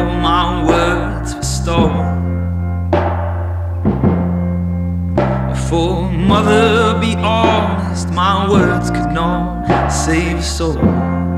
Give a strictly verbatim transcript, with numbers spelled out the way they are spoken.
all my words were stolen. For mother, be honest, my words could not save a soul.